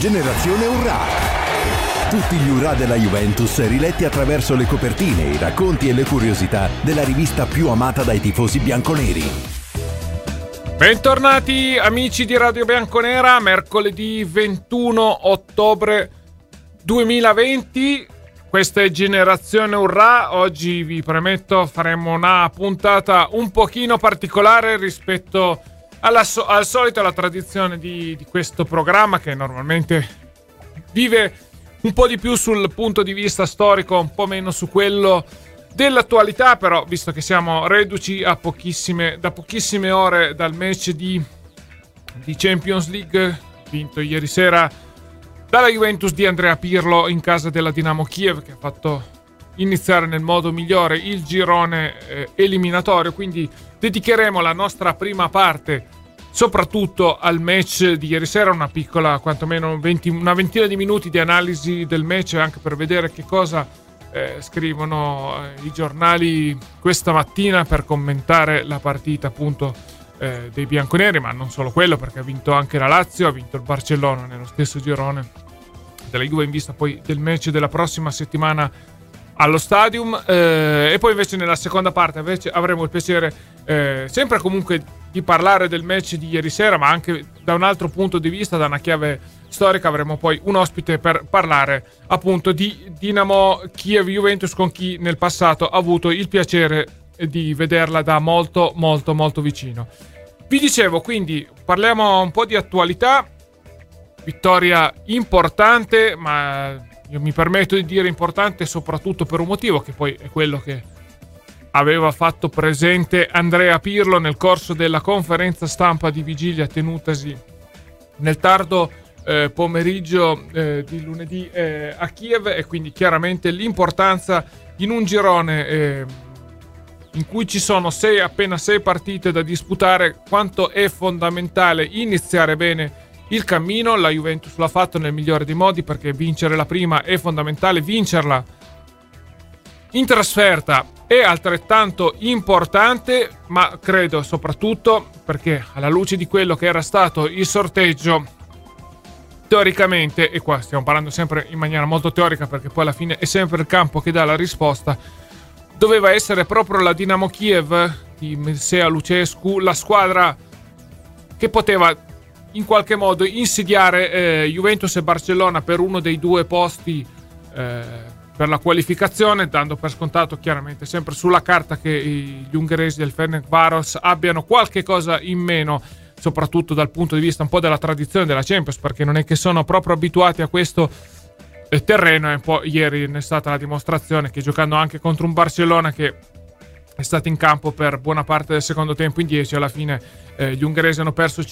Generazione Urrà. Tutti gli Urrà della Juventus riletti attraverso le copertine, i racconti e le curiosità della rivista più amata dai tifosi bianconeri. Bentornati amici di Radio Bianconera, mercoledì 21 ottobre 2020. Questa è Generazione Urrà. Oggi vi premetto faremo una puntata un pochino particolare rispetto al solito, alla tradizione di questo programma, che normalmente vive un po' di più sul punto di vista storico, un po' meno su quello dell'attualità. Però, visto che siamo reduci da pochissime ore dal match di Champions League vinto ieri sera dalla Juventus di Andrea Pirlo in casa della Dinamo Kiev, che ha fatto iniziare nel modo migliore il girone eliminatorio, quindi dedicheremo la nostra prima parte soprattutto al match di ieri sera, una piccola, quantomeno una ventina di minuti di analisi del match, anche per vedere che cosa scrivono i giornali questa mattina per commentare la partita appunto dei bianconeri, ma non solo quello, perché ha vinto anche la Lazio, ha vinto il Barcellona nello stesso girone della Juve, in vista poi del match della prossima settimana allo Stadium. E poi invece nella seconda parte invece avremo il piacere sempre comunque di parlare del match di ieri sera, ma anche da un altro punto di vista, da una chiave storica. Avremo poi un ospite per parlare appunto di Dinamo Kiev Juventus, con chi nel passato ha avuto il piacere di vederla da molto molto molto vicino. Vi dicevo, quindi parliamo un po' di attualità. Vittoria importante, ma io mi permetto di dire importante soprattutto per un motivo, che poi è quello che aveva fatto presente Andrea Pirlo nel corso della conferenza stampa di vigilia tenutasi nel tardo pomeriggio di lunedì a Kiev, e quindi chiaramente l'importanza in un girone in cui ci sono appena 6 partite da disputare, quanto è fondamentale iniziare bene il cammino. La Juventus l'ha fatto nel migliore dei modi, perché vincere la prima è fondamentale, vincerla in trasferta è altrettanto importante, ma credo soprattutto perché, alla luce di quello che era stato il sorteggio, teoricamente, e qua stiamo parlando sempre in maniera molto teorica perché poi alla fine è sempre il campo che dà la risposta, doveva essere proprio la Dinamo Kiev di Mircea Lucescu la squadra che poteva in qualche modo insidiare Juventus e Barcellona per uno dei due posti per la qualificazione, dando per scontato chiaramente sempre sulla carta che gli ungheresi del Ferencváros abbiano qualche cosa in meno, soprattutto dal punto di vista un po' della tradizione della Champions, perché non è che sono proprio abituati a questo terreno, e un po' ieri ne è stata la dimostrazione, che giocando anche contro un Barcellona che è stato in campo per buona parte del secondo tempo in 10, alla fine gli ungheresi hanno perso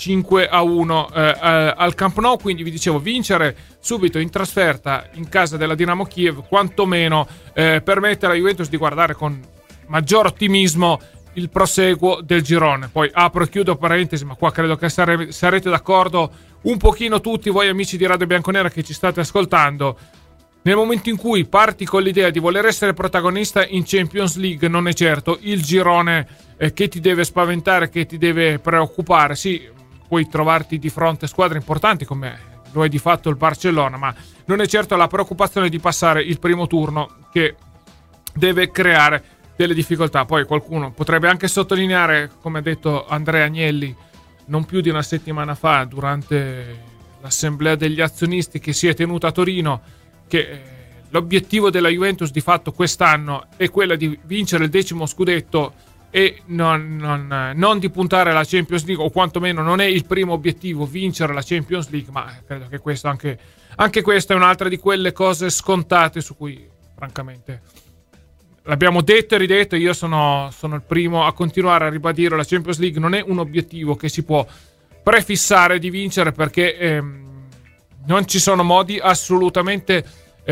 5-1 al Camp Nou. Quindi vi dicevo, vincere subito in trasferta in casa della Dinamo Kiev quantomeno permette alla Juventus di guardare con maggior ottimismo il proseguo del girone. Poi apro e chiudo parentesi, ma qua credo che sarete d'accordo un pochino tutti voi amici di Radio Bianconera che ci state ascoltando. Nel momento in cui parti con l'idea di voler essere protagonista in Champions League, non è certo il girone che ti deve spaventare, che ti deve preoccupare. Sì, puoi trovarti di fronte a squadre importanti come lo è di fatto il Barcellona, ma non è certo la preoccupazione di passare il primo turno che deve creare delle difficoltà. Poi qualcuno potrebbe anche sottolineare, come ha detto Andrea Agnelli non più di una settimana fa durante l'assemblea degli azionisti che si è tenuta a Torino, che l'obiettivo della Juventus di fatto quest'anno è quello di vincere il 10° scudetto e non di puntare alla Champions League, o quantomeno non è il primo obiettivo vincere la Champions League, ma credo che questo anche questa è un'altra di quelle cose scontate su cui francamente l'abbiamo detto e ridetto. Io sono il primo a continuare a ribadire: la Champions League non è un obiettivo che si può prefissare di vincere, perché non ci sono modi assolutamente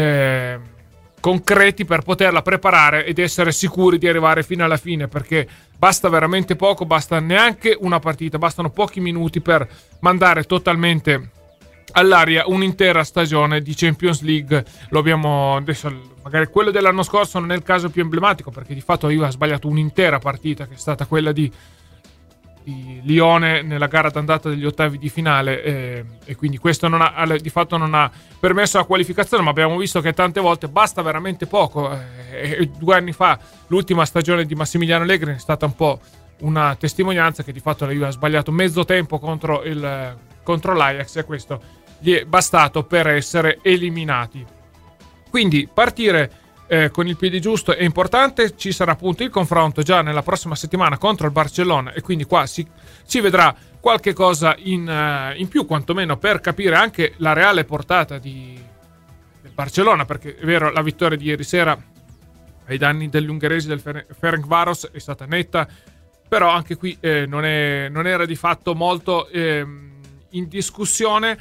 concreti per poterla preparare ed essere sicuri di arrivare fino alla fine, perché basta veramente poco, basta neanche una partita, bastano pochi minuti per mandare totalmente all'aria un'intera stagione di Champions League. Lo abbiamo adesso, magari quello dell'anno scorso non è il caso più emblematico, perché di fatto la Juve ha sbagliato un'intera partita, che è stata quella di di Lione nella gara d'andata degli ottavi di finale, e quindi questo di fatto non ha permesso la qualificazione, ma abbiamo visto che tante volte basta veramente poco, e 2 anni fa l'ultima stagione di Massimiliano Allegri è stata un po' una testimonianza che di fatto la Juve ha sbagliato mezzo tempo contro l'Ajax, e questo gli è bastato per essere eliminati. Quindi partire con il piede giusto è importante. Ci sarà appunto il confronto già nella prossima settimana contro il Barcellona, e quindi qua si vedrà qualche cosa in più, quantomeno per capire anche la reale portata del Barcellona, perché è vero, la vittoria di ieri sera ai danni degli ungheresi del Ferencváros è stata netta, però anche qui non era di fatto molto in discussione.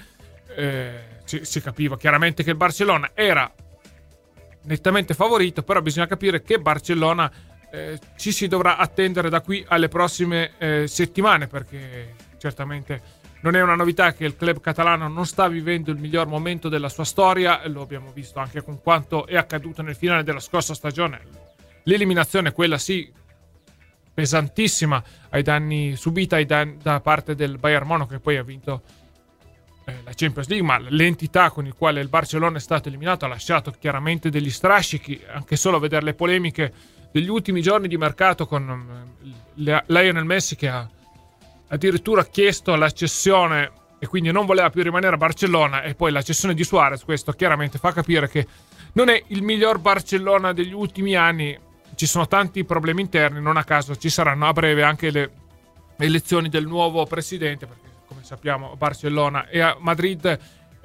Si capiva chiaramente che il Barcellona era nettamente favorito, però bisogna capire che Barcellona ci si dovrà attendere da qui alle prossime settimane, perché certamente non è una novità che il club catalano non sta vivendo il miglior momento della sua storia. Lo abbiamo visto anche con quanto è accaduto nel finale della scorsa stagione. L'eliminazione, quella sì, pesantissima subita da parte del Bayern Monaco, che poi ha vinto la Champions League, ma l'entità con il quale il Barcellona è stato eliminato ha lasciato chiaramente degli strascichi. Anche solo vedere le polemiche degli ultimi giorni di mercato con Lionel Messi, che ha addirittura chiesto la cessione e quindi non voleva più rimanere a Barcellona, e poi la cessione di Suarez. Questo chiaramente fa capire che non è il miglior Barcellona degli ultimi anni. Ci sono tanti problemi interni, non a caso ci saranno a breve anche le elezioni del nuovo presidente, perché come sappiamo a Barcellona e a Madrid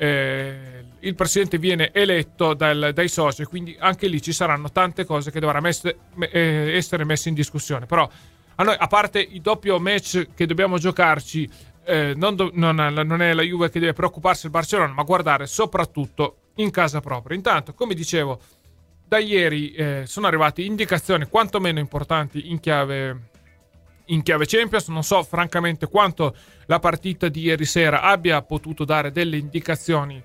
il presidente viene eletto dai soci, quindi anche lì ci saranno tante cose che dovranno essere messe in discussione. Però a noi, a parte il doppio match che dobbiamo giocarci, non è la Juve che deve preoccuparsi del Barcellona, ma guardare soprattutto in casa propria. Intanto, come dicevo, da ieri sono arrivate indicazioni quantomeno importanti in chiave Champions. Non so francamente quanto la partita di ieri sera abbia potuto dare delle indicazioni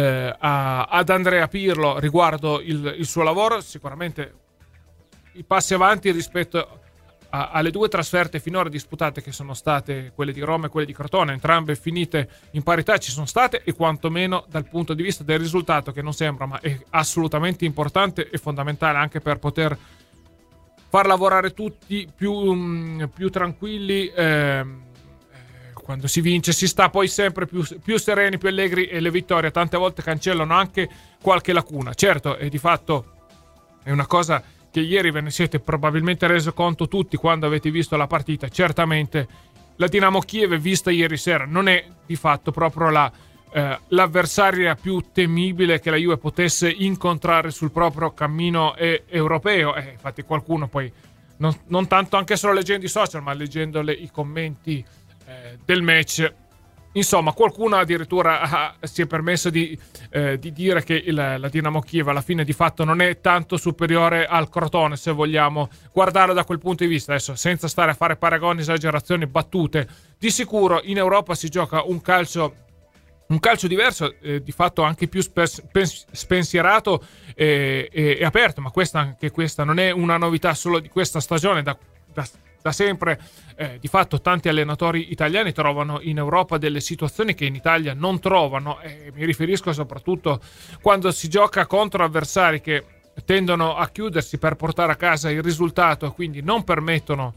ad Andrea Pirlo riguardo il suo lavoro. Sicuramente i passi avanti rispetto alle 2 trasferte finora disputate, che sono state quelle di Roma e quelle di Crotone, entrambe finite in parità, ci sono state, e quantomeno dal punto di vista del risultato, che non sembra, ma è assolutamente importante e fondamentale anche per poter far lavorare tutti più tranquilli. Quando si vince si sta poi sempre più sereni, più allegri, e le vittorie tante volte cancellano anche qualche lacuna. Certo, e di fatto è una cosa che ieri ve ne siete probabilmente reso conto tutti quando avete visto la partita. Certamente la Dinamo Kiev vista ieri sera non è di fatto proprio l'avversaria più temibile che la Juve potesse incontrare sul proprio cammino europeo. Infatti qualcuno poi, non tanto anche solo leggendo i social, ma leggendo i commenti del match, insomma qualcuno addirittura si è permesso di dire che la Dinamo Kiev alla fine di fatto non è tanto superiore al Crotone, se vogliamo guardarlo da quel punto di vista. Adesso, senza stare a fare paragoni, esagerazioni, battute, di sicuro in Europa si gioca un calcio diverso, di fatto anche più spensierato e aperto, ma questa non è una novità solo di questa stagione. Da sempre di fatto tanti allenatori italiani trovano in Europa delle situazioni che in Italia non trovano, mi riferisco soprattutto quando si gioca contro avversari che tendono a chiudersi per portare a casa il risultato, e quindi non permettono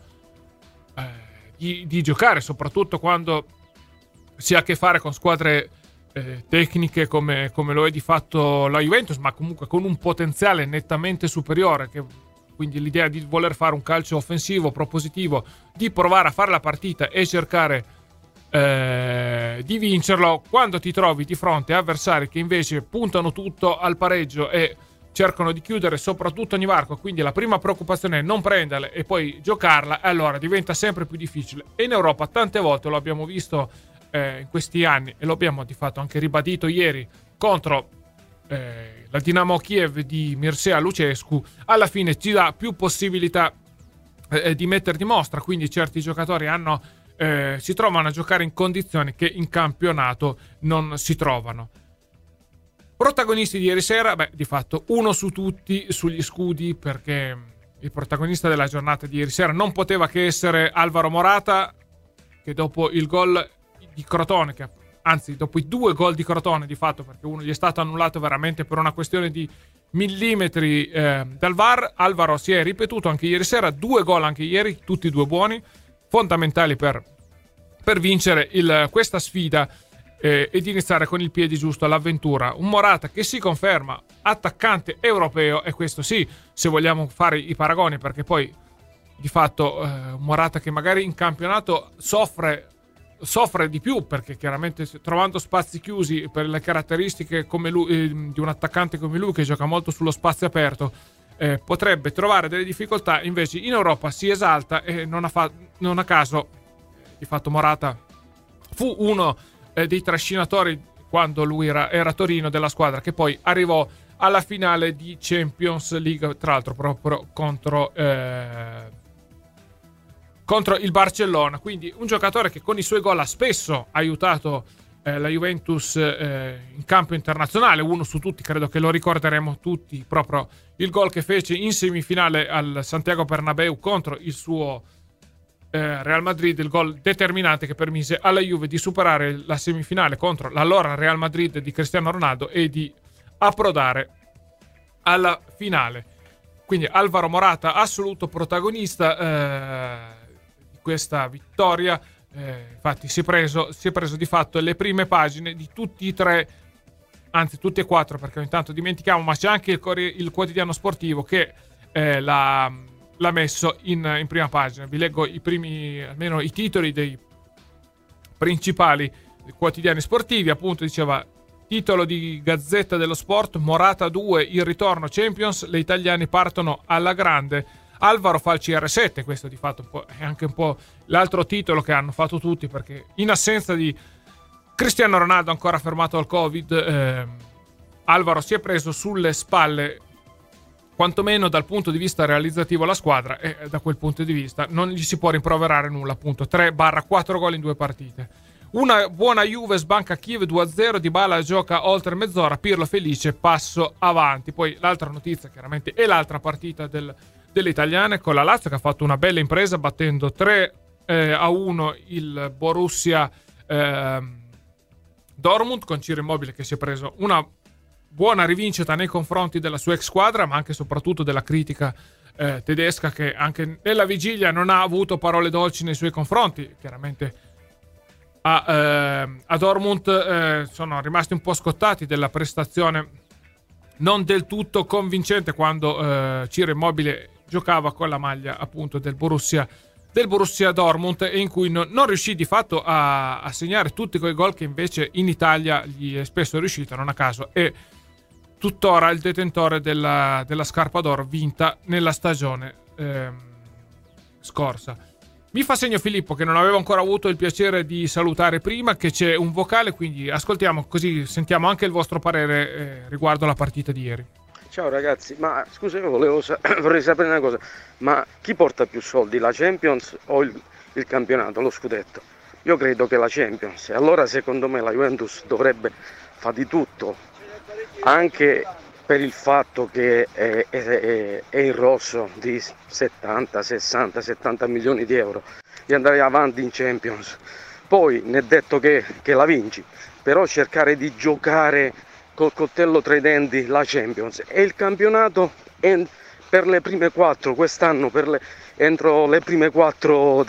di giocare, soprattutto quando si ha a che fare con squadre tecniche come lo è di fatto la Juventus, ma comunque con un potenziale nettamente superiore, quindi l'idea di voler fare un calcio offensivo, propositivo, di provare a fare la partita e cercare di vincerlo. Quando ti trovi di fronte a avversari che invece puntano tutto al pareggio e cercano di chiudere soprattutto ogni varco, quindi la prima preoccupazione è non prenderle e poi giocarla, allora diventa sempre più difficile. E in Europa tante volte lo abbiamo visto in questi anni, e lo abbiamo di fatto anche ribadito ieri contro la Dinamo Kiev di Mircea Lucescu, alla fine ci dà più possibilità di mettere di mostra, quindi certi giocatori si trovano a giocare in condizioni che in campionato non si trovano. Protagonisti di ieri sera, di fatto uno su tutti sugli scudi, perché il protagonista della giornata di ieri sera non poteva che essere Alvaro Morata, che dopo il gol di Crotone, anzi dopo i 2 gol di Crotone di fatto, perché uno gli è stato annullato veramente per una questione di millimetri dal VAR, Alvaro si è ripetuto anche ieri sera, 2 gol anche ieri, tutti e 2 buoni, fondamentali per vincere questa sfida ed iniziare con il piede giusto all'avventura. Un Morata che si conferma attaccante europeo, e questo sì, se vogliamo fare i paragoni, perché poi di fatto Morata che magari in campionato soffre di più, perché chiaramente trovando spazi chiusi per le caratteristiche come lui, di un attaccante come lui che gioca molto sullo spazio aperto, potrebbe trovare delle difficoltà. Invece in Europa si esalta e non a caso di fatto Morata fu uno dei trascinatori quando lui era a Torino della squadra che poi arrivò alla finale di Champions League, tra l'altro proprio contro il Barcellona. Quindi un giocatore che con i suoi gol ha spesso aiutato la Juventus in campo internazionale. Uno su tutti, credo che lo ricorderemo tutti, proprio il gol che fece in semifinale al Santiago Bernabéu contro il suo Real Madrid, il gol determinante che permise alla Juve di superare la semifinale contro l'allora Real Madrid di Cristiano Ronaldo e di approdare alla finale. Quindi Alvaro Morata assoluto protagonista di questa vittoria, infatti si è preso di fatto le prime pagine di tutti e 3, anzi tutti e 4, perché ogni tanto dimentichiamo, ma c'è anche il quotidiano sportivo che l'ha messo in prima pagina. Vi leggo almeno i titoli dei principali quotidiani sportivi. Appunto diceva, titolo di Gazzetta dello Sport: Morata 2, il ritorno Champions, le italiane partono alla grande, Alvaro fa il CR7. Questo di fatto è anche un po' l'altro titolo che hanno fatto tutti, perché in assenza di Cristiano Ronaldo ancora fermato al Covid, Alvaro si è preso sulle spalle quantomeno dal punto di vista realizzativo la squadra, e da quel punto di vista non gli si può rimproverare nulla. Appunto 3/4 gol in 2 partite. Una buona Juve sbanca Kiev 2-0, Dybala gioca oltre mezz'ora, Pirlo felice, passo avanti. Poi l'altra notizia chiaramente è l'altra partita delle italiane, con la Lazio che ha fatto una bella impresa battendo 3-1 il Borussia Dortmund, con Ciro Immobile che si è preso una buona rivincita nei confronti della sua ex squadra, ma anche e soprattutto della critica tedesca, che anche nella vigilia non ha avuto parole dolci nei suoi confronti. Chiaramente a Dortmund sono rimasti un po' scottati della prestazione non del tutto convincente quando Ciro Immobile giocava con la maglia appunto del Borussia Dortmund, e in cui non riuscì di fatto a segnare tutti quei gol che invece in Italia gli è spesso riuscito. Non a caso è tuttora il detentore della scarpa d'oro vinta nella stagione scorsa. Mi fa segno Filippo, che non avevo ancora avuto il piacere di salutare prima, che c'è un vocale, quindi ascoltiamo, così sentiamo anche il vostro parere riguardo la partita di ieri. Ciao ragazzi, ma scusa, io vorrei sapere una cosa, ma chi porta più soldi, la Champions o il campionato, lo scudetto? Io credo che la Champions, e allora secondo me la Juventus dovrebbe fare di tutto, anche per il fatto che è in rosso di 70, 60, 70 milioni di euro, di andare avanti in Champions. Poi ne è detto che la vinci, però cercare di giocare col coltello tra i denti la Champions e il campionato per le prime 4 quest'anno, dentro le prime 4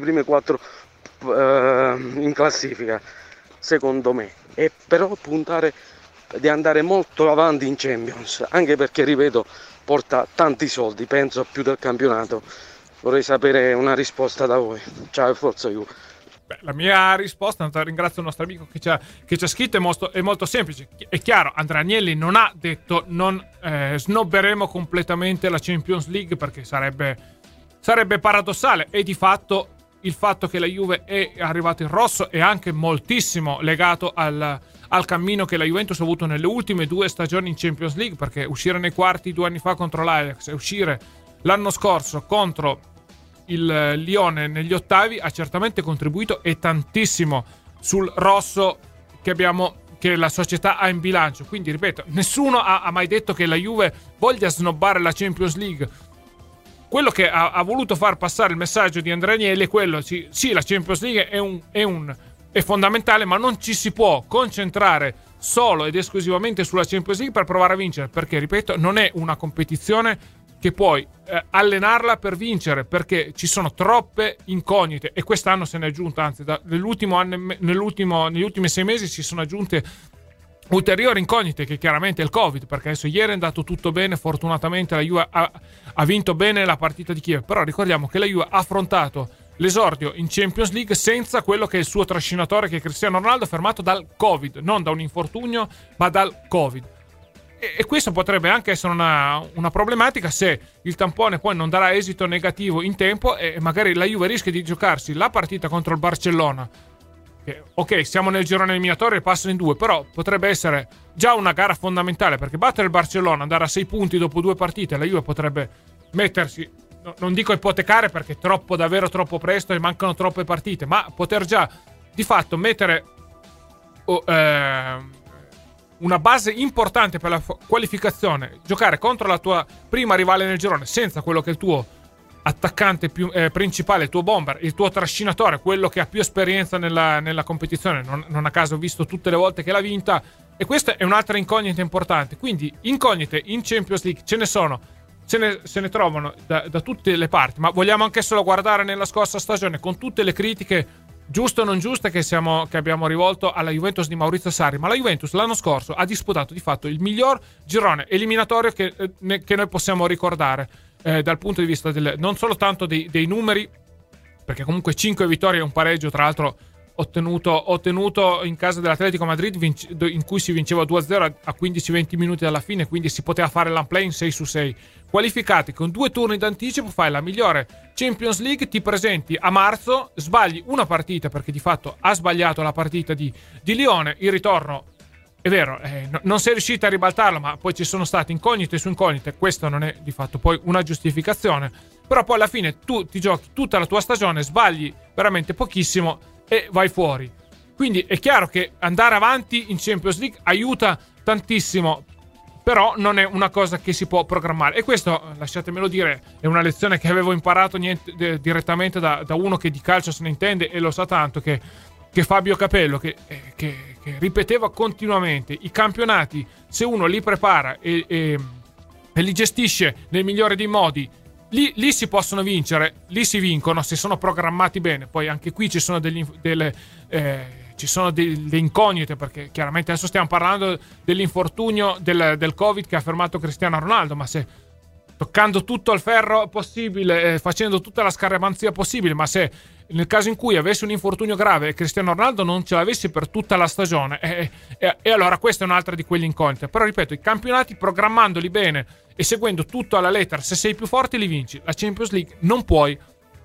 in classifica, secondo me, e però puntare di andare molto avanti in Champions, anche perché, ripeto, porta tanti soldi, penso più del campionato. Vorrei sapere una risposta da voi. Ciao e forza Juve. La mia risposta, ringrazio il nostro amico che ci ha scritto, è molto semplice. È chiaro, Andrea Agnelli non ha detto non snobberemo completamente la Champions League, perché sarebbe paradossale, e di fatto il fatto che la Juve è arrivata in rosso è anche moltissimo legato al cammino che la Juventus ha avuto nelle ultime 2 stagioni in Champions League, perché uscire nei quarti 2 anni fa contro l'Ajax e uscire l'anno scorso contro il Lione negli ottavi ha certamente contribuito, e tantissimo, sul rosso che la società ha in bilancio. Quindi ripeto, nessuno ha mai detto che la Juve voglia snobbare la Champions League. quello che ha voluto far passare il messaggio di Andrea Agnelli è quello: sì, la Champions League è fondamentale, ma non ci si può concentrare solo ed esclusivamente sulla Champions League per provare a vincere, perché, ripeto, non è una competizione che puoi allenarla per vincere, perché ci sono troppe incognite, e quest'anno se ne è aggiunta, anzi negli ultimi 6 mesi si sono aggiunte ulteriori incognite, che chiaramente è il Covid, perché adesso ieri è andato tutto bene, fortunatamente la Juve ha vinto bene la partita di Kiev, però ricordiamo che la Juve ha affrontato l'esordio in Champions League senza quello che è il suo trascinatore, che è Cristiano Ronaldo, fermato dal Covid, non da un infortunio ma dal Covid, e questo potrebbe anche essere una problematica se il tampone poi non darà esito negativo in tempo, e magari la Juve rischia di giocarsi la partita contro il Barcellona, che, ok, siamo nel girone eliminatorio e passano in 2, però potrebbe essere già una gara fondamentale, perché battere il Barcellona, andare a 6 punti dopo 2 partite, la Juve potrebbe mettersi, non dico ipotecare perché è davvero troppo presto e mancano troppe partite, ma poter già di fatto mettere una base importante per la qualificazione, giocare contro la tua prima rivale nel girone senza quello che è il tuo attaccante principale, il tuo bomber, il tuo trascinatore, quello che ha più esperienza nella competizione, non a caso ho visto tutte le volte che l'ha vinta, e questa è un'altra incognita importante. Quindi incognite in Champions League ce ne sono, se ne trovano da tutte le parti, ma vogliamo anche solo guardare nella scorsa stagione, con tutte le critiche giuste o non giuste che abbiamo rivolto alla Juventus di Maurizio Sarri, ma la Juventus l'anno scorso ha disputato di fatto il miglior girone eliminatorio che noi possiamo ricordare, dal punto di vista non solo tanto dei numeri, perché comunque 5 vittorie e un pareggio, tra l'altro ottenuto in casa dell'Atletico Madrid, in cui si vinceva 2-0 a 15-20 minuti dalla fine, quindi si poteva fare l'unplay in 6-6. Qualificati con 2 turni d'anticipo, fai la migliore Champions League, ti presenti a marzo, sbagli una partita, perché di fatto ha sbagliato la partita di Lione, il ritorno è vero, non sei riuscito a ribaltarlo, ma poi ci sono state incognite su incognite, questo non è di fatto poi una giustificazione, però poi alla fine tu ti giochi tutta la tua stagione, sbagli veramente pochissimo e vai fuori. Quindi è chiaro che andare avanti in Champions League aiuta tantissimo, però non è una cosa che si può programmare, e questo, lasciatemelo dire, è una lezione che avevo imparato direttamente da uno che di calcio se ne intende e lo sa tanto, che Fabio Capello, che ripeteva continuamente: i campionati, se uno li prepara e li gestisce nel migliore dei modi, lì si possono vincere, lì si vincono se sono programmati bene. Poi anche qui ci sono delle incognite, perché chiaramente adesso stiamo parlando dell'infortunio del Covid che ha fermato Cristiano Ronaldo, ma se toccando tutto il ferro possibile, facendo tutta la scaramanzia possibile, ma se nel caso in cui avesse un infortunio grave e Cristiano Ronaldo non ce l'avesse per tutta la stagione, e allora questa è un'altra di quelle incognite. Però ripeto, i campionati, programmandoli bene e seguendo tutto alla lettera, se sei più forte li vinci. La Champions League non puoi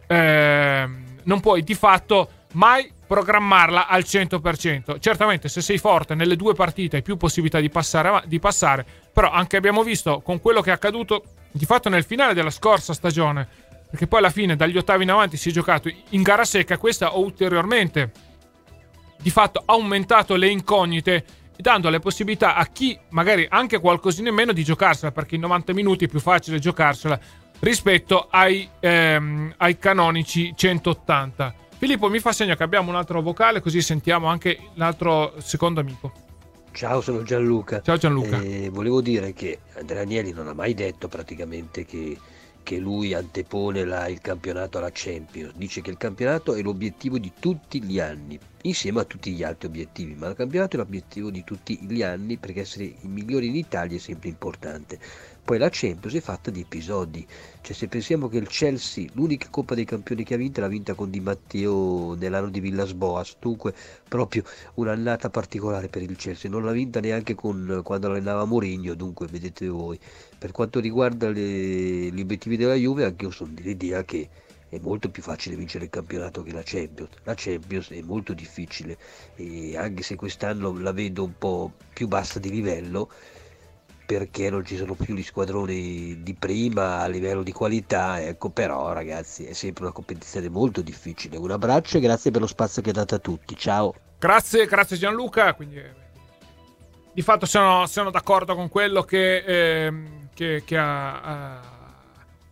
di fatto mai programmarla al 100%. Certamente se sei forte nelle 2 partite hai più possibilità di passare, però anche abbiamo visto con quello che è accaduto di fatto nel finale della scorsa stagione, perché poi alla fine dagli ottavi in avanti si è giocato in gara secca, questa ha ulteriormente di fatto aumentato le incognite, dando le possibilità a chi magari anche qualcosina in meno di giocarsela, perché in 90 minuti è più facile giocarsela rispetto ai canonici 180. Filippo mi fa segno che abbiamo un altro vocale, così sentiamo anche l'altro secondo amico. Ciao, sono Gianluca. Ciao Gianluca. Volevo dire che Andrea Agnelli non ha mai detto praticamente che lui antepone il campionato alla Champions. Dice che il campionato è l'obiettivo di tutti gli anni, insieme a tutti gli altri obiettivi, ma il campionato è l'obiettivo di tutti gli anni, perché essere i migliori in Italia è sempre importante. Poi la Champions è fatta di episodi, cioè se pensiamo che il Chelsea, l'unica Coppa dei Campioni che ha vinto, l'ha vinta con Di Matteo nell'anno di Villas-Boas, dunque proprio un'annata particolare per il Chelsea, non l'ha vinta neanche quando allenava Mourinho, dunque vedete voi. Per quanto riguarda gli obiettivi della Juve, anche io sono dell'idea che è molto più facile vincere il campionato che la Champions. La Champions è molto difficile, e anche se quest'anno la vedo un po' più bassa di livello, perché non ci sono più gli squadroni di prima a livello di qualità, ecco, però ragazzi è sempre una competizione molto difficile. Un abbraccio e grazie per lo spazio che date a tutti, ciao. Grazie Gianluca. Quindi di fatto sono d'accordo con quello che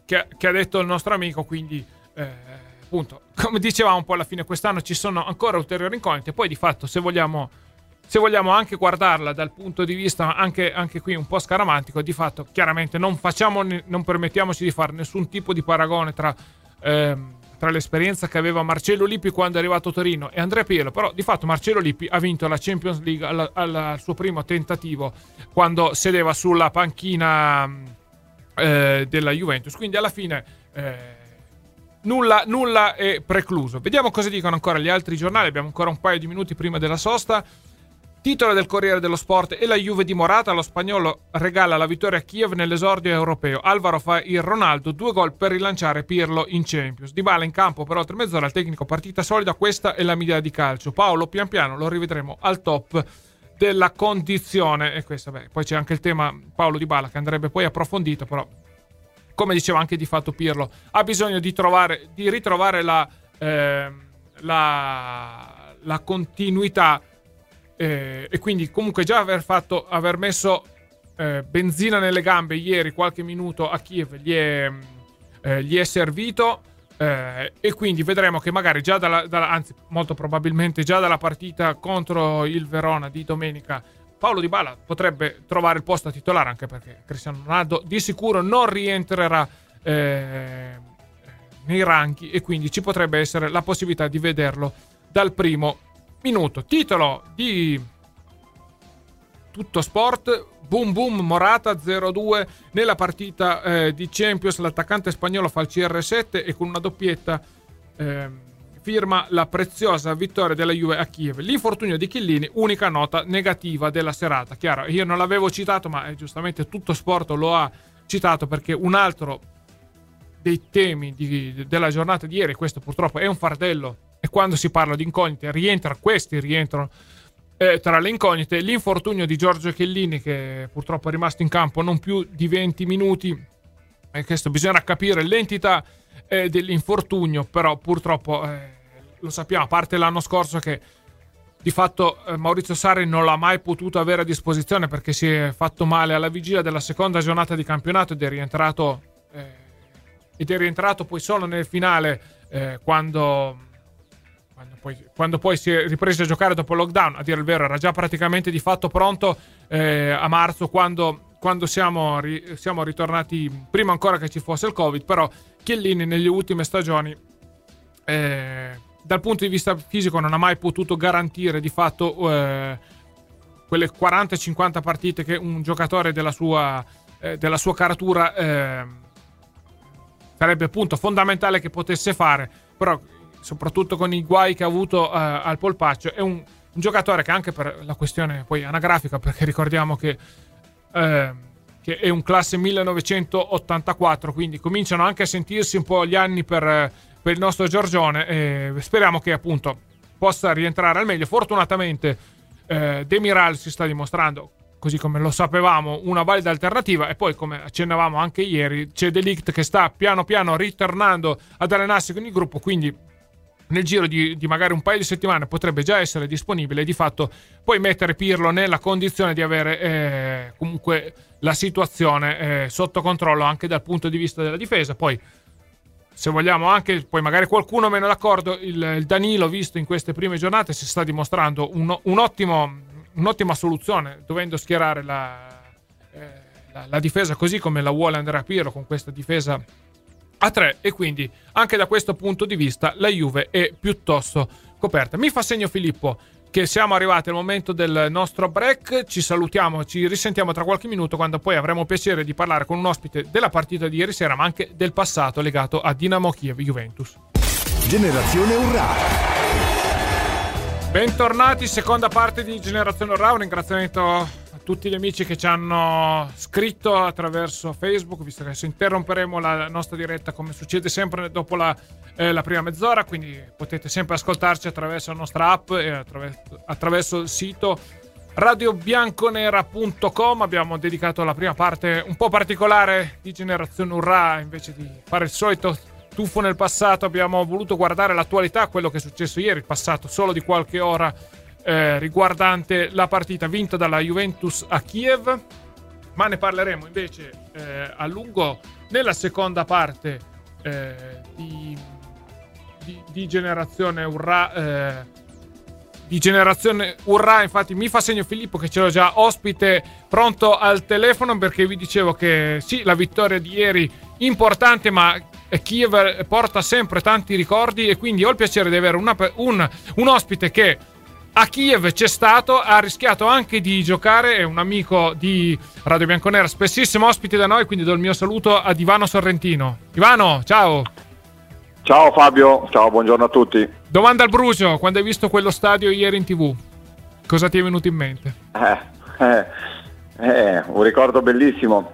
che ha detto il nostro amico, quindi appunto, come dicevamo un po' alla fine, quest'anno ci sono ancora ulteriori incognite. Poi di fatto, se vogliamo anche guardarla dal punto di vista anche qui un po' scaramantico, di fatto chiaramente non permettiamoci di fare nessun tipo di paragone tra l'esperienza che aveva Marcello Lippi quando è arrivato a Torino e Andrea Pirlo. Però di fatto Marcello Lippi ha vinto la Champions League al suo primo tentativo quando sedeva sulla panchina della Juventus, quindi alla fine nulla è precluso. Vediamo cosa dicono ancora gli altri giornali, abbiamo ancora un paio di minuti prima della sosta. Titolo del Corriere dello Sport: e la Juve di Morata, lo spagnolo regala la vittoria a Kiev nell'esordio europeo. Alvaro fa il Ronaldo, 2 gol per rilanciare Pirlo in Champions. Dybala in campo per oltre mezz'ora, il tecnico partita solida, questa è la media di calcio. Paolo pian piano lo rivedremo al top della condizione, e questa poi c'è anche il tema Paolo Dybala che andrebbe poi approfondito, però come diceva anche di fatto Pirlo ha bisogno di ritrovare la continuità. E quindi comunque già aver messo benzina nelle gambe ieri, qualche minuto a Kiev gli è servito, e quindi vedremo che magari già anzi molto probabilmente già dalla partita contro il Verona di domenica Paolo Dybala potrebbe trovare il posto a titolare, anche perché Cristiano Ronaldo di sicuro non rientrerà nei ranghi, e quindi ci potrebbe essere la possibilità di vederlo dal primo minuto. Titolo di Tutto Sport: boom boom Morata 0-2 nella partita di Champions. L'attaccante spagnolo fa il CR7 e con una doppietta firma la preziosa vittoria della Juve a Kiev. L'infortunio di Chiellini, unica nota negativa della serata. Chiaro, io non l'avevo citato, ma giustamente Tutto Sport lo ha citato, perché un altro dei temi della giornata di ieri, questo purtroppo è un fardello, e quando si parla di incognite rientrano tra le incognite l'infortunio di Giorgio Chiellini, che purtroppo è rimasto in campo non più di 20 minuti, e questo bisogna capire l'entità dell'infortunio, però purtroppo lo sappiamo, a parte l'anno scorso che di fatto Maurizio Sarri non l'ha mai potuto avere a disposizione perché si è fatto male alla vigilia della seconda giornata di campionato ed è rientrato poi solo nel finale, quando poi si è ripreso a giocare dopo il lockdown. A dire il vero era già praticamente di fatto pronto a marzo, quando siamo ritornati, prima ancora che ci fosse il Covid. Però Chiellini nelle ultime stagioni dal punto di vista fisico non ha mai potuto garantire di fatto quelle 40-50 partite che un giocatore della sua caratura sarebbe appunto fondamentale che potesse fare. Però soprattutto con i guai che ha avuto al polpaccio, è un giocatore che, anche per la questione poi anagrafica, perché ricordiamo che è un classe 1984, quindi cominciano anche a sentirsi un po' gli anni per il nostro Giorgione, e speriamo che appunto possa rientrare al meglio. Fortunatamente Demiral si sta dimostrando, così come lo sapevamo, una valida alternativa, e poi, come accennavamo anche ieri, c'è De Ligt che sta piano piano ritornando ad allenarsi con il gruppo, quindi nel giro di magari un paio di settimane potrebbe già essere disponibile, e di fatto poi mettere Pirlo nella condizione di avere comunque la situazione sotto controllo anche dal punto di vista della difesa. Poi, se vogliamo, anche poi magari qualcuno meno d'accordo, il Danilo, visto in queste prime giornate, si sta dimostrando un'ottima soluzione, dovendo schierare la difesa così come la vuole Andrea Pirlo, con questa difesa a 3, e quindi anche da questo punto di vista la Juve è piuttosto coperta. Mi fa segno Filippo che siamo arrivati al momento del nostro break. Ci salutiamo, ci risentiamo tra qualche minuto, quando poi avremo il piacere di parlare con un ospite della partita di ieri sera, ma anche del passato legato a Dinamo Kiev Juventus. Generazione Urrà. Bentornati, seconda parte di Generazione Urrà. Un ringraziamento a tutti gli amici che ci hanno scritto attraverso Facebook, visto che adesso interromperemo la nostra diretta come succede sempre dopo la prima mezz'ora, quindi potete sempre ascoltarci attraverso la nostra app e attraverso il sito radiobianconera.com. Abbiamo dedicato la prima parte un po' particolare di Generazione Urrà, invece di fare il solito tuffo nel passato abbiamo voluto guardare l'attualità, quello che è successo ieri, il passato solo di qualche ora, riguardante la partita vinta dalla Juventus a Kiev, ma ne parleremo invece a lungo nella seconda parte di Generazione Urrà. Di Generazione Urrà, infatti mi fa segno Filippo che ce l'ho già ospite pronto al telefono, perché vi dicevo che sì, la vittoria di ieri importante, ma Kiev porta sempre tanti ricordi, e quindi ho il piacere di avere un ospite che a Kiev c'è stato, ha rischiato anche di giocare, è un amico di Radio Bianconera, spessissimo ospite da noi, quindi do il mio saluto ad Ivano Sorrentino. Ivano, ciao! Ciao Fabio, ciao, buongiorno a tutti. Domanda al brucio, quando hai visto quello stadio ieri in TV, cosa ti è venuto in mente? Un ricordo bellissimo.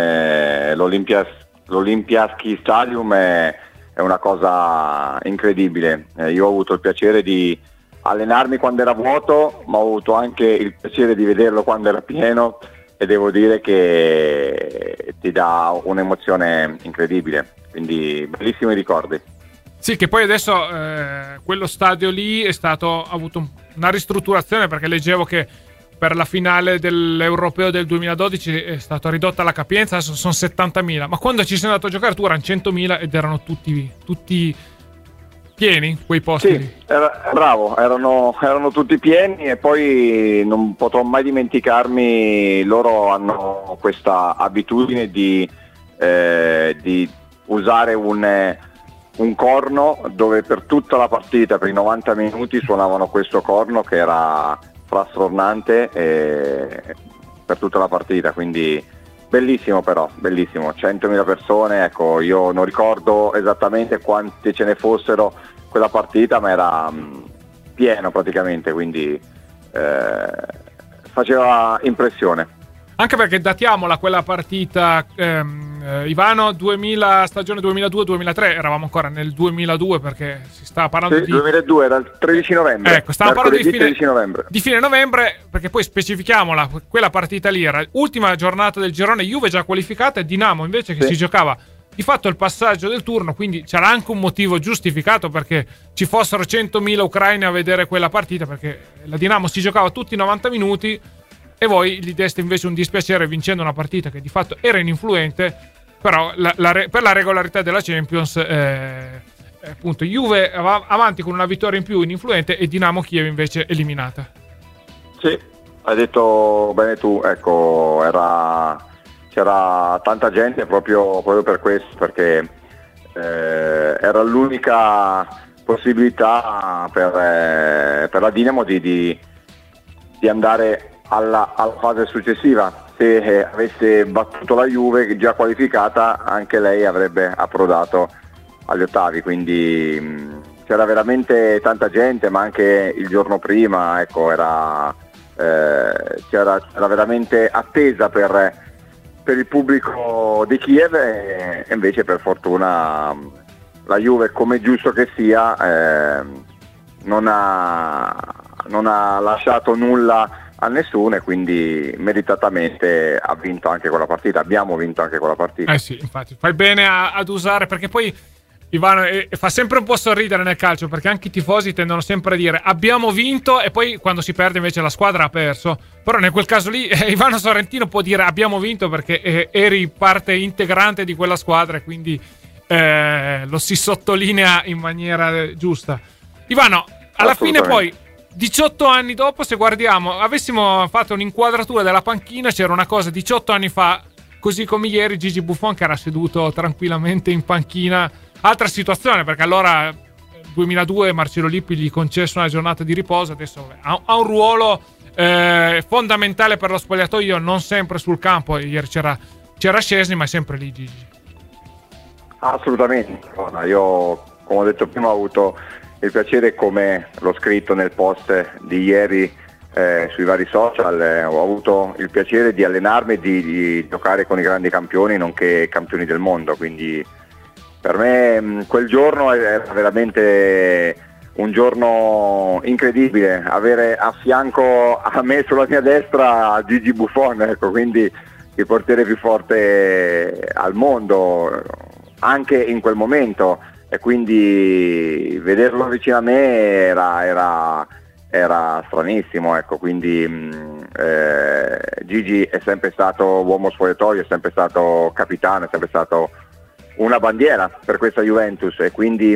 L'Olympiaski Stadium è una cosa incredibile. Io ho avuto il piacere di allenarmi quando era vuoto, ma ho avuto anche il piacere di vederlo quando era pieno, e devo dire che ti dà un'emozione incredibile. Quindi bellissimi ricordi. Sì, che poi adesso quello stadio lì ha avuto una ristrutturazione, perché leggevo che per la finale dell'Europeo del 2012 è stata ridotta la capienza, adesso sono 70.000, ma quando ci sei andato a giocare tu erano 100.000 ed erano tutti pieni quei posti. Sì, bravo, erano tutti pieni, e poi non potrò mai dimenticarmi, loro hanno questa abitudine di usare un corno dove per tutta la partita, per i 90 minuti, suonavano questo corno che era frastornante per tutta la partita, quindi bellissimo, però bellissimo, 100.000 persone, ecco, io non ricordo esattamente quante ce ne fossero quella partita, ma era pieno praticamente, quindi faceva impressione. Anche perché datiamola quella partita, Ivano, stagione 2002-2003, eravamo ancora nel 2002, perché si stava parlando di 2002, era il 13 novembre. Ecco, stavamo parlando di fine novembre, perché poi specifichiamola, quella partita lì era l'ultima giornata del girone, Juve già qualificata e Dinamo invece che si giocava di fatto il passaggio del turno, quindi c'era anche un motivo giustificato perché ci fossero 100.000 ucraini a vedere quella partita, perché la Dinamo si giocava tutti i 90 minuti e voi gli deste invece un dispiacere vincendo una partita che di fatto era ininfluente, però per la regolarità della Champions appunto Juve avanti con una vittoria in più ininfluente e Dinamo Kiev invece eliminata. Sì, hai detto bene tu, ecco, c'era tanta gente proprio per questo, perché era l'unica possibilità per la Dinamo di andare alla fase successiva. Se avesse battuto la Juve già qualificata, anche lei avrebbe approdato agli ottavi, quindi c'era veramente tanta gente, ma anche il giorno prima, ecco, c'era veramente attesa per il pubblico di Kiev, e invece per fortuna la Juve, come giusto che sia, non ha lasciato nulla a nessuno, e quindi meritatamente ha vinto anche quella partita. Abbiamo vinto anche quella partita. Sì, infatti fai bene ad usare, perché poi Ivano fa sempre un po' sorridere nel calcio, perché anche i tifosi tendono sempre a dire abbiamo vinto, e poi quando si perde invece la squadra ha perso. Però in quel caso lì Ivano Sorrentino può dire abbiamo vinto perché eri parte integrante di quella squadra, e quindi lo si sottolinea in maniera giusta. Ivano, alla fine poi 18 anni dopo, se guardiamo, avessimo fatto un'inquadratura della panchina, c'era una cosa 18 anni fa, così come ieri Gigi Buffon che era seduto tranquillamente in panchina. Altra situazione, perché allora nel 2002 Marcello Lippi gli concesso una giornata di riposo, adesso ha un ruolo fondamentale per lo spogliatoio, non sempre sul campo. Ieri c'era Szczęsny, ma è sempre lì Gigi. Assolutamente, io come ho detto prima ho avuto il piacere, come l'ho scritto nel post di ieri sui vari social, ho avuto il piacere di allenarmi e di giocare con i grandi campioni, nonché campioni del mondo, quindi per me quel giorno era veramente un giorno incredibile, avere a fianco a me sulla mia destra Gigi Buffon, ecco, quindi il portiere più forte al mondo anche in quel momento, e quindi vederlo vicino a me era stranissimo, ecco, quindi Gigi è sempre stato uomo spogliatoio, è sempre stato capitano, è sempre stato una bandiera per questa Juventus, e quindi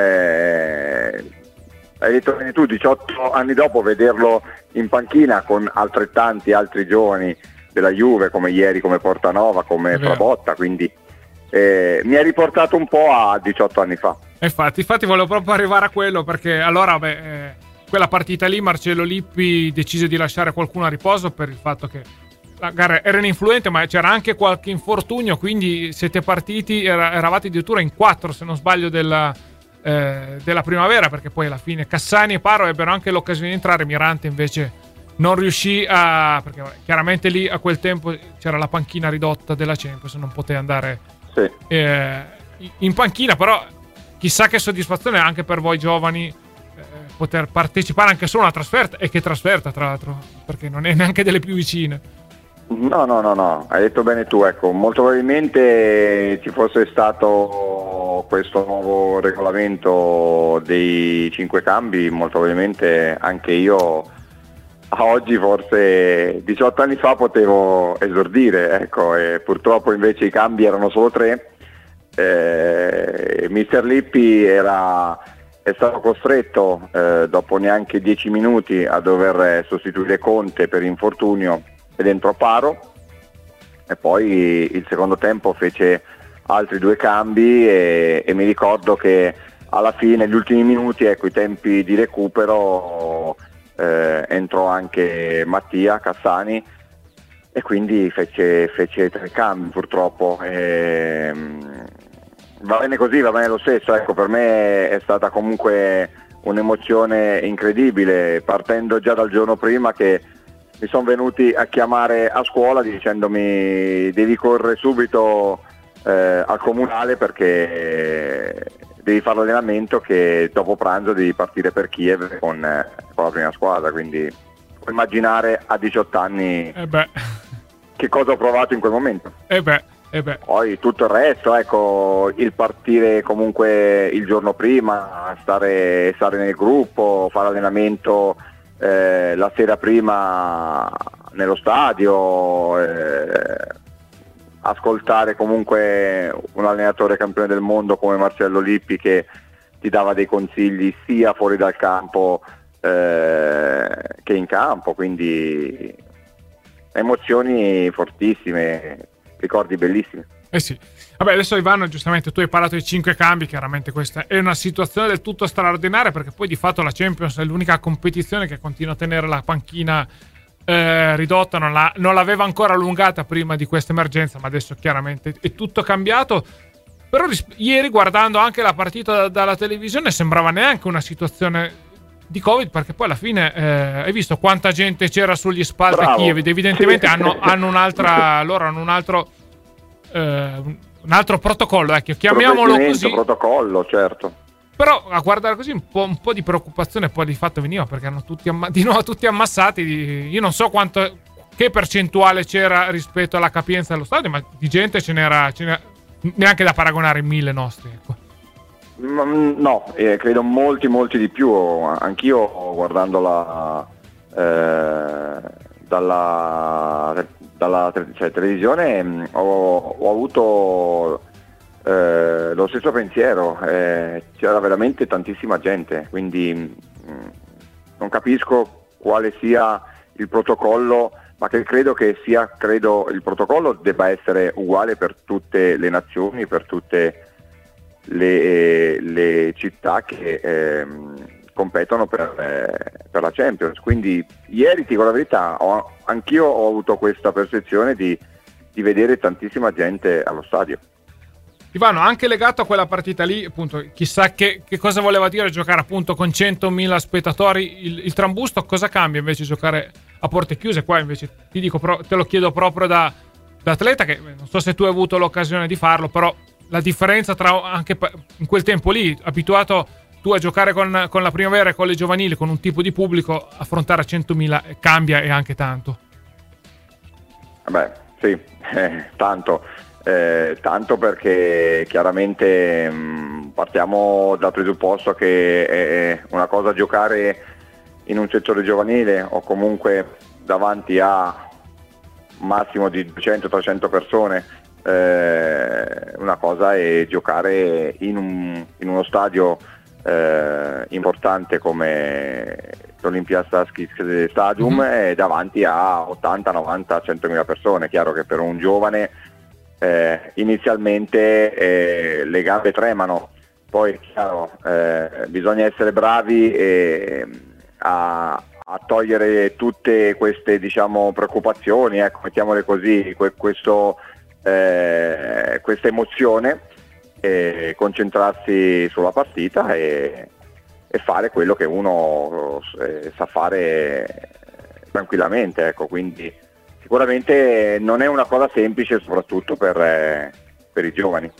hai detto bene tu, 18 anni dopo vederlo in panchina con altrettanti altri giovani della Juve, come ieri, come Portanova, come Frabotta, quindi mi ha riportato un po' a 18 anni fa. Infatti volevo proprio arrivare a quello, perché allora quella partita lì Marcello Lippi decise di lasciare qualcuno a riposo per il fatto che la gara era ininfluente, ma c'era anche qualche infortunio, quindi siete partiti, eravate addirittura in 4 se non sbaglio della primavera, perché poi alla fine Cassani e Paro ebbero anche l'occasione di entrare, Mirante invece non riuscì perché chiaramente lì a quel tempo c'era la panchina ridotta della Champions, non poteva andare in panchina, però chissà che soddisfazione anche per voi giovani poter partecipare anche solo a una trasferta, e che trasferta tra l'altro, perché non è neanche delle più vicine. No, hai detto bene tu, ecco, molto probabilmente ci fosse stato questo nuovo regolamento dei 5 cambi, molto probabilmente anche io a oggi, forse 18 anni fa, potevo esordire, ecco, e purtroppo invece i cambi erano solo 3. Mister Lippi è stato costretto dopo neanche 10 minuti a dover sostituire Conte per infortunio ed entrò Paro, e poi il secondo tempo fece altri 2 cambi e mi ricordo che alla fine, negli ultimi minuti, ecco, i tempi di recupero, entrò anche Mattia Cassani e quindi fece 3 cambi purtroppo. Va bene così, va bene lo stesso, ecco, per me è stata comunque un'emozione incredibile, partendo già dal giorno prima che mi sono venuti a chiamare a scuola dicendomi devi correre subito al comunale perché devi fare l'allenamento, che dopo pranzo devi partire per Kiev con la prima squadra, quindi puoi immaginare a 18 anni che cosa ho provato in quel momento. Poi tutto il resto, ecco, il partire comunque il giorno prima, stare nel gruppo, fare allenamento la sera prima nello stadio, ascoltare comunque un allenatore campione del mondo come Marcello Lippi che ti dava dei consigli sia fuori dal campo che in campo, quindi emozioni fortissime, ricordi bellissimi. Sì. Vabbè, adesso Ivano, giustamente tu hai parlato di 5 cambi, chiaramente questa è una situazione del tutto straordinaria, perché poi di fatto la Champions è l'unica competizione che continua a tenere la panchina ridotta, non l'aveva ancora allungata prima di questa emergenza, ma adesso chiaramente è tutto cambiato. Però ieri, guardando anche la partita dalla televisione, sembrava neanche una situazione di Covid, perché poi alla fine hai visto quanta gente c'era sugli spalti a Kiev, ed evidentemente hanno un'altra, loro hanno un altro protocollo, chiamiamolo così. Protocollo, certo. Però a guardare così un po' di preoccupazione poi di fatto veniva, perché erano di nuovo tutti ammassati. Io non so che percentuale c'era rispetto alla capienza dello stadio, ma di gente ce n'era neanche da paragonare in 1000 nostri, ecco. No, credo molti di più. Anch'io, guardandola dalla televisione, ho avuto lo stesso pensiero. C'era veramente tantissima gente, quindi non capisco quale sia il protocollo, ma credo il protocollo debba essere uguale per tutte le nazioni, per tutte le città che competono per la Champions. Quindi ieri, ti dico la verità, anch'io ho avuto questa percezione di vedere tantissima gente allo stadio. Ivano, anche legato a quella partita lì, appunto, chissà che cosa voleva dire giocare appunto con 100.000 spettatori il trambusto, cosa cambia invece giocare a porte chiuse? Qua invece ti dico, te lo chiedo proprio da atleta, che non so se tu hai avuto l'occasione di farlo, però la differenza tra, anche in quel tempo lì, abituato tu a giocare con la primavera e con le giovanili, con un tipo di pubblico, affrontare a 100.000 cambia, e anche tanto. Beh, sì, tanto perché chiaramente partiamo dal presupposto che è una cosa giocare in un settore giovanile o comunque davanti a un massimo di 200-300 persone, una cosa è giocare in uno stadio importante come l'Olympia Stadium davanti a 80, 90, 100.000 persone. È chiaro che per un giovane inizialmente le gambe tremano, poi è chiaro, bisogna essere bravi a togliere tutte queste, diciamo, preoccupazioni, ecco, mettiamole così, questa emozione, concentrarsi sulla partita e fare quello che uno sa fare tranquillamente, ecco. Quindi sicuramente non è una cosa semplice, soprattutto per i giovani.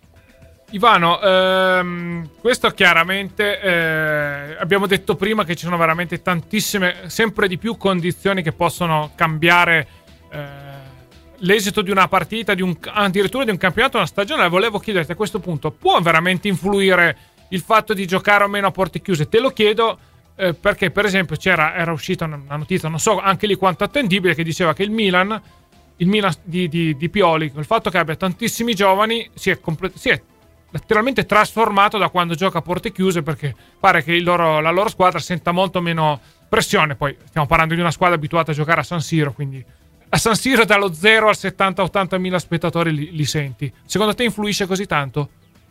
Ivano, questo chiaramente abbiamo detto prima che ci sono veramente tantissime, sempre di più condizioni che possono cambiare l'esito di una partita, addirittura di un campionato, una stagione. Volevo chiederti a questo punto, può veramente influire il fatto di giocare o meno a porte chiuse? Te lo chiedo perché, per esempio, era uscita una notizia, non so anche lì quanto attendibile, che diceva che il Milan di Pioli, il fatto che abbia tantissimi giovani, si è letteralmente trasformato da quando gioca a porte chiuse, perché pare che la loro squadra senta molto meno pressione. Poi stiamo parlando di una squadra abituata a giocare a San Siro, quindi a San Siro dallo 0 al 70-80 mila spettatori li senti. Secondo te influisce così tanto?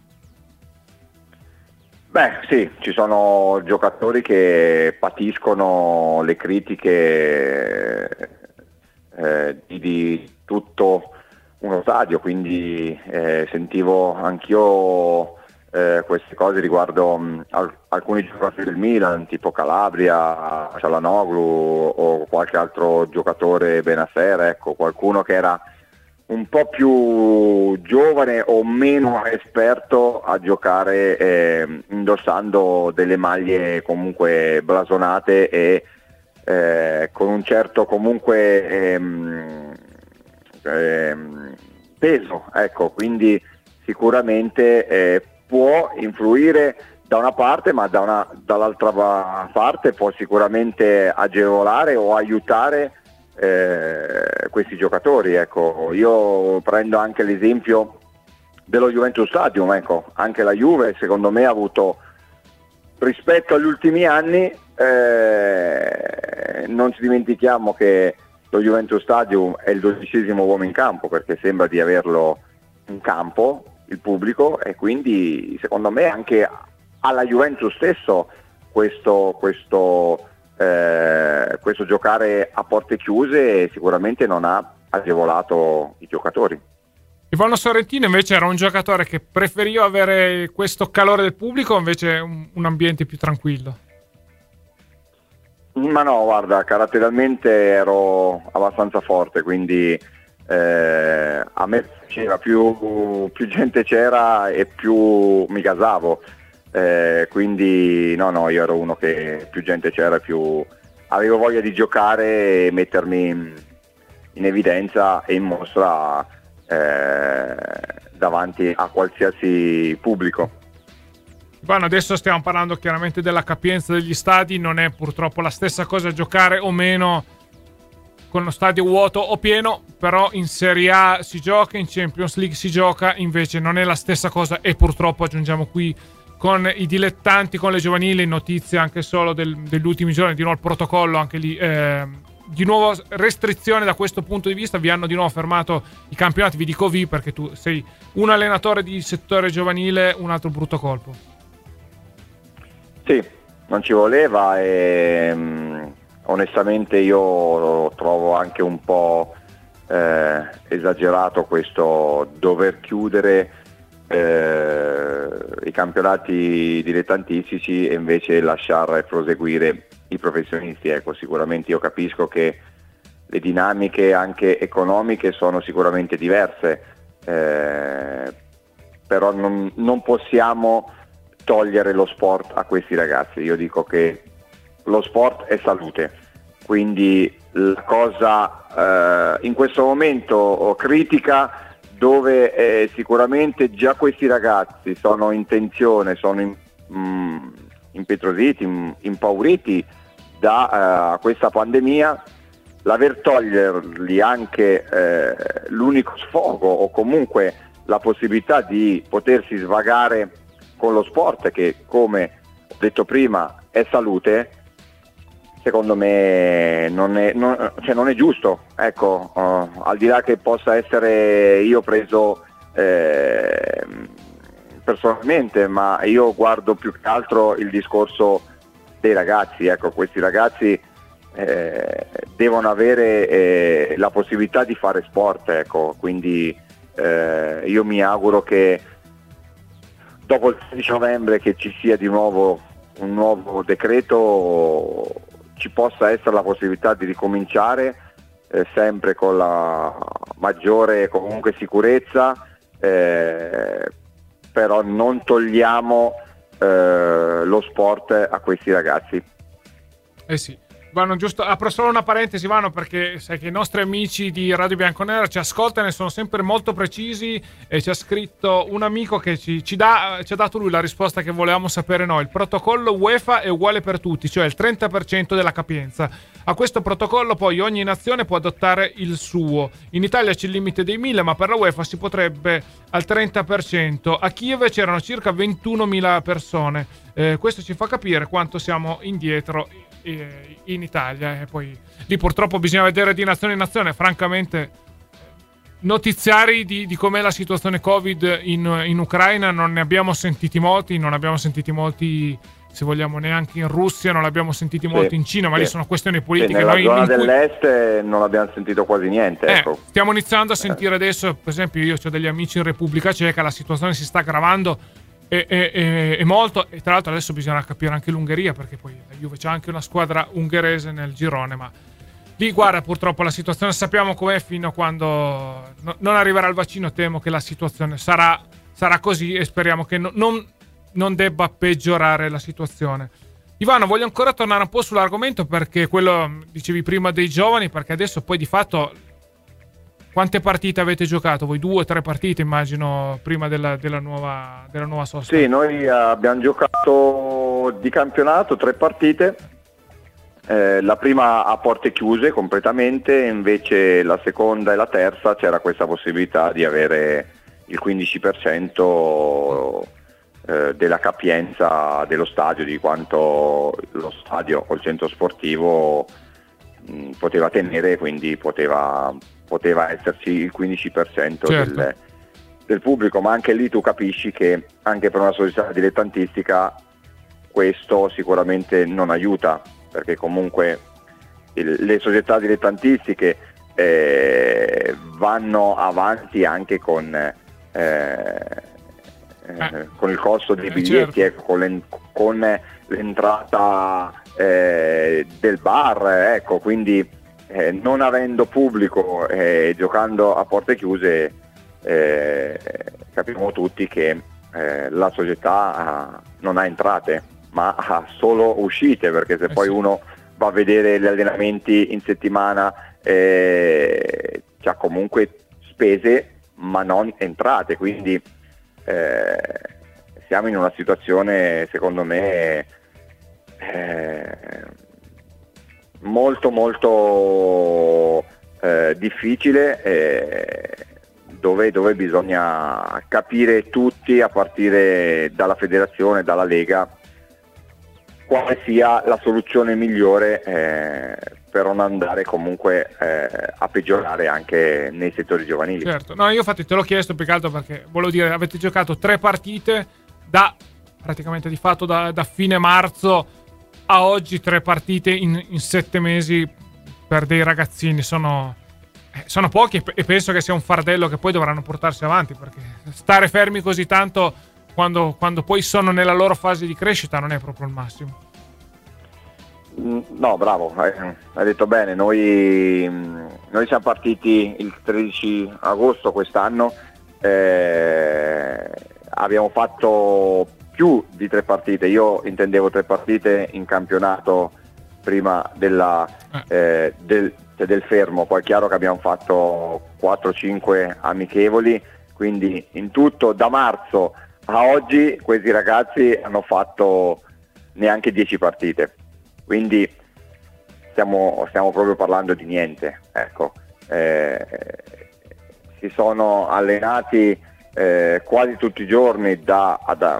Beh, sì, ci sono giocatori che patiscono le critiche di tutto uno stadio, quindi sentivo anch'io queste cose riguardo alcuni giocatori del Milan, tipo Calabria, Cialanoglu o qualche altro giocatore, Benasera, ecco, qualcuno che era un po' più giovane o meno esperto a giocare indossando delle maglie comunque blasonate e con un certo comunque peso, ecco. Quindi sicuramente può influire da una parte, ma dall'altra parte può sicuramente agevolare o aiutare questi giocatori, ecco. Io prendo anche l'esempio dello Juventus Stadium, ecco. Anche la Juve secondo me ha avuto, rispetto agli ultimi anni, non ci dimentichiamo che lo Juventus Stadium è il 12° uomo in campo, perché sembra di averlo in campo il pubblico, e quindi secondo me anche alla Juventus stesso questo giocare a porte chiuse sicuramente non ha agevolato i giocatori. Ivano Sorrentino invece era un giocatore che preferiva avere questo calore del pubblico o invece un ambiente più tranquillo? Ma no, guarda, caratterialmente ero abbastanza forte, quindi a me c'era più gente c'era e più mi gasavo, quindi no, io ero uno che più gente c'era, più avevo voglia di giocare e mettermi in evidenza e in mostra davanti a qualsiasi pubblico. Ivano, adesso stiamo parlando chiaramente della capienza degli stadi, non è purtroppo la stessa cosa giocare o meno con lo stadio vuoto o pieno, però in Serie A si gioca, in Champions League si gioca, invece non è la stessa cosa, e purtroppo aggiungiamo qui con i dilettanti, con le giovanili, notizie anche solo degli ultimi giorni, di nuovo il protocollo anche lì, di nuovo restrizione da questo punto di vista, vi hanno di nuovo fermato i campionati. Vi dico vi perché tu sei un allenatore di settore giovanile, un altro brutto colpo. Sì, non ci voleva, e onestamente io trovo anche un po' esagerato questo dover chiudere i campionati dilettantistici e invece lasciare proseguire i professionisti. Ecco, sicuramente io capisco che le dinamiche anche economiche sono sicuramente diverse, però non possiamo togliere lo sport a questi ragazzi. Io dico che lo sport è salute, quindi la cosa in questo momento critica, dove sicuramente già questi ragazzi sono in tensione, sono impetrositi, impauriti da questa pandemia, l'aver togliergli anche l'unico sfogo o comunque la possibilità di potersi svagare con lo sport, che come ho detto prima è salute, secondo me non è giusto, ecco, al di là che possa essere io preso personalmente, ma io guardo più che altro il discorso dei ragazzi, ecco, questi ragazzi devono avere la possibilità di fare sport, ecco, quindi io mi auguro che dopo il 13 novembre che ci sia di nuovo un nuovo decreto, ci possa essere la possibilità di ricominciare sempre con la maggiore comunque sicurezza, però non togliamo lo sport a questi ragazzi. Sì. Vano, giusto, apro solo una parentesi, Vano, perché sai che i nostri amici di Radio Bianconera ci ascoltano e sono sempre molto precisi, e ci ha scritto un amico che ci ha dato lui la risposta che volevamo sapere noi. Il protocollo UEFA è uguale per tutti, cioè il 30% della capienza. A questo protocollo poi ogni nazione può adottare il suo. In Italia c'è il limite dei 1000, ma per la UEFA si potrebbe al 30%. A Kiev c'erano circa 21.000 persone. Questo ci fa capire quanto siamo indietro in Italia, e poi lì purtroppo bisogna vedere di nazione in nazione. Francamente, notiziari di com'è la situazione Covid in Ucraina non ne abbiamo sentiti molti, non abbiamo sentiti molti, se vogliamo, neanche in Russia, non l'abbiamo sentiti molti in Cina, ma lì sono questioni politiche. Nella noi zona dell'est non abbiamo sentito quasi niente, ecco. Stiamo iniziando a sentire adesso, per esempio io ho degli amici in Repubblica Ceca, la situazione si sta aggravando e molto, e tra l'altro adesso bisogna capire anche l'Ungheria, perché poi la Juve c'è anche una squadra ungherese nel girone, ma lì guarda, purtroppo la situazione sappiamo com'è, fino a quando non arriverà il vaccino temo che la situazione sarà così, e speriamo che non debba peggiorare la situazione. Ivano, voglio ancora tornare un po' sull'argomento, perché quello dicevi prima dei giovani, perché adesso poi di fatto quante partite avete giocato? Voi 2 o 3 partite, immagino, prima della nuova sosta? Sì, noi abbiamo giocato di campionato 3 partite, la prima a porte chiuse completamente, invece la seconda e la terza c'era questa possibilità di avere il 15% della capienza dello stadio, di quanto lo stadio o il centro sportivo poteva tenere, quindi poteva esserci il 15% certo. del pubblico, ma anche lì tu capisci che anche per una società dilettantistica questo sicuramente non aiuta, perché comunque le società dilettantistiche vanno avanti anche con il costo dei biglietti, certo. con l'entrata del bar, ecco, quindi non avendo pubblico e giocando a porte chiuse, capiamo tutti che la società non ha entrate, ma ha solo uscite, perché se poi uno va a vedere gli allenamenti in settimana c'ha comunque spese ma non entrate, quindi siamo in una situazione secondo me molto molto difficile, dove bisogna capire tutti, a partire dalla federazione, dalla Lega, quale sia la soluzione migliore per non andare comunque a peggiorare anche nei settori giovanili. Certo, no, io infatti te l'ho chiesto più che altro perché volevo dire, avete giocato 3 partite praticamente di fatto da fine marzo a oggi, 3 partite in 7 mesi per dei ragazzini sono pochi, e penso che sia un fardello che poi dovranno portarsi avanti, perché stare fermi così tanto quando poi sono nella loro fase di crescita non è proprio il massimo. No, bravo, hai detto bene. Noi siamo partiti il 13 agosto quest'anno, abbiamo fatto più di 3 partite, io intendevo 3 partite in campionato prima del fermo, poi è chiaro che abbiamo fatto 4-5 amichevoli, quindi in tutto da marzo a oggi questi ragazzi hanno fatto neanche 10 partite, quindi stiamo proprio parlando di niente, ecco. Si sono allenati quasi tutti i giorni da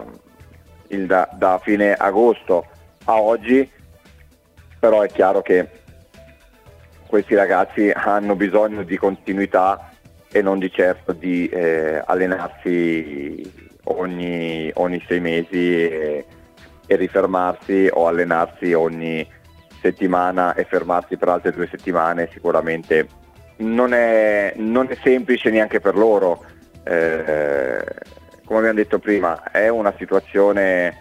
fine agosto a oggi, però è chiaro che questi ragazzi hanno bisogno di continuità e non di certo di allenarsi ogni 6 mesi e rifermarsi, o allenarsi ogni settimana e fermarsi per altre 2 settimane. Sicuramente non è semplice neanche per loro. Come abbiamo detto prima, è una situazione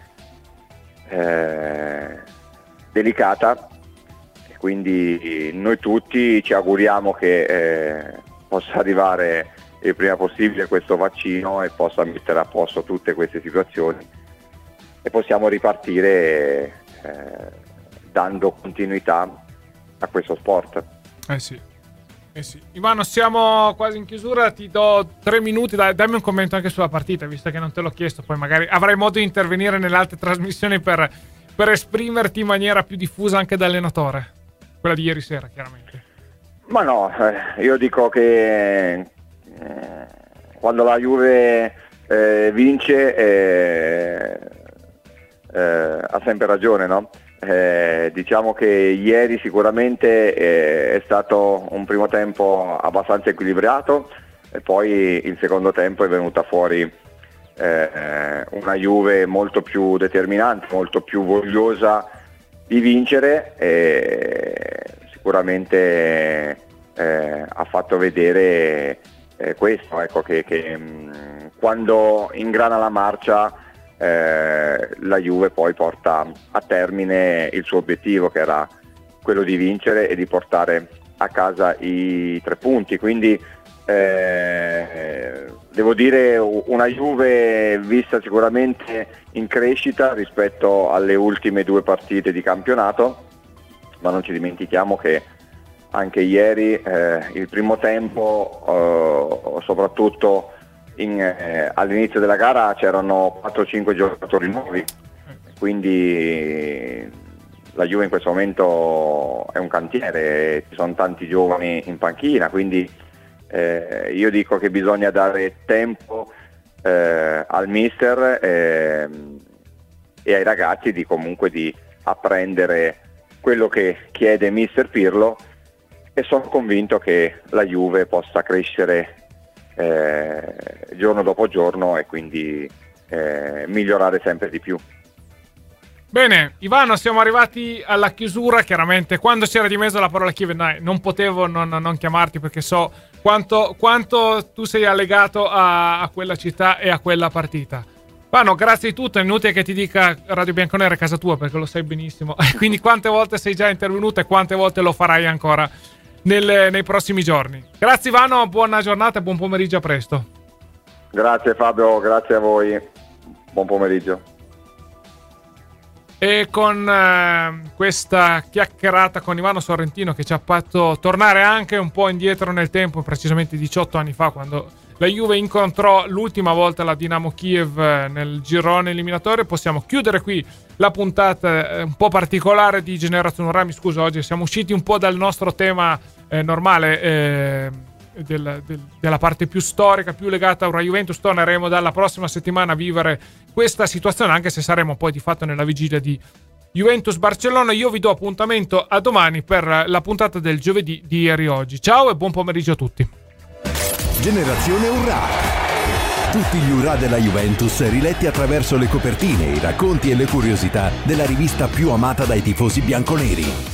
delicata, e quindi noi tutti ci auguriamo che possa arrivare il prima possibile questo vaccino e possa mettere a posto tutte queste situazioni e possiamo ripartire dando continuità a questo sport. Sì. Ivano, siamo quasi in chiusura, ti do 3 minuti, dammi un commento anche sulla partita, visto che non te l'ho chiesto, poi magari avrai modo di intervenire nelle altre trasmissioni per esprimerti in maniera più diffusa anche da allenatore, quella di ieri sera chiaramente. Ma no, io dico che quando la Juve vince ha sempre ragione, no? Diciamo che ieri sicuramente è stato un primo tempo abbastanza equilibrato, e poi il secondo tempo è venuta fuori una Juve molto più determinante, molto più vogliosa di vincere, e sicuramente ha fatto vedere questo, ecco, che quando ingrana la marcia la Juve poi porta a termine il suo obiettivo, che era quello di vincere e di portare a casa i 3 punti. Quindi devo dire una Juve vista sicuramente in crescita rispetto alle ultime 2 partite di campionato, ma non ci dimentichiamo che anche ieri il primo tempo, soprattutto all'inizio della gara, c'erano 4-5 giocatori nuovi, quindi la Juve in questo momento è un cantiere, ci sono tanti giovani in panchina, quindi io dico che bisogna dare tempo al mister e ai ragazzi di apprendere quello che chiede mister Pirlo, e sono convinto che la Juve possa crescere giorno dopo giorno e quindi migliorare sempre di più. Bene, Ivano, siamo arrivati alla chiusura. Chiaramente quando c'era di mezzo la parola Kiev non potevo non chiamarti, perché so quanto tu sei allegato a quella città e a quella partita. Ivano, grazie di tutto, è inutile che ti dica Radio Bianconera è casa tua, perché lo sai benissimo. Quindi quante volte sei già intervenuto e quante volte lo farai ancora nei prossimi giorni. Grazie Ivano, buona giornata e buon pomeriggio, a presto. Grazie Fabio, grazie a voi, buon pomeriggio. E con questa chiacchierata con Ivano Sorrentino, che ci ha fatto tornare anche un po' indietro nel tempo, precisamente 18 anni fa, quando la Juve incontrò l'ultima volta la Dinamo Kiev nel girone eliminatorio, possiamo chiudere qui la puntata un po' particolare di Generazione Urrà. Mi scuso, oggi siamo usciti un po' dal nostro tema normale della parte più storica, più legata a Ura Juventus. Torneremo dalla prossima settimana a vivere questa situazione, anche se saremo poi di fatto nella vigilia di Juventus Barcellona. Io vi do appuntamento a domani per la puntata del giovedì di ieri oggi. Ciao e buon pomeriggio a tutti. Generazione Urrà. Tutti gli Urrà della Juventus riletti attraverso le copertine, i racconti e le curiosità della rivista più amata dai tifosi bianconeri.